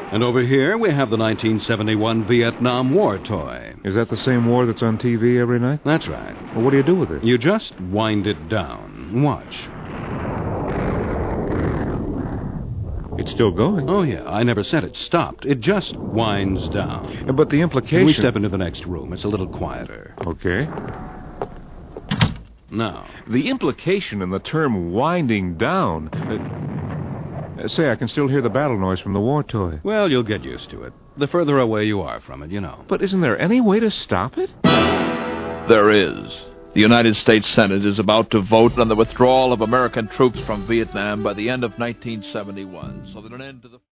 And over here we have the 1971 Vietnam War toy. Is that the same war that's on TV every night? That's right. Well, what do you do with it? You just wind it down. Watch. It's still going. Oh, yeah. I never said it stopped. It just winds down. But the implication... We step into the next room. It's a little quieter. Okay. Now. The implication in the term winding down... say, I can still hear the battle noise from the war toy. Well, you'll get used to it. The further away you are from it, you know. But isn't there any way to stop it? There is. The United States Senate is about to vote on the withdrawal of American troops from Vietnam by the end of 1971, so that an end to the...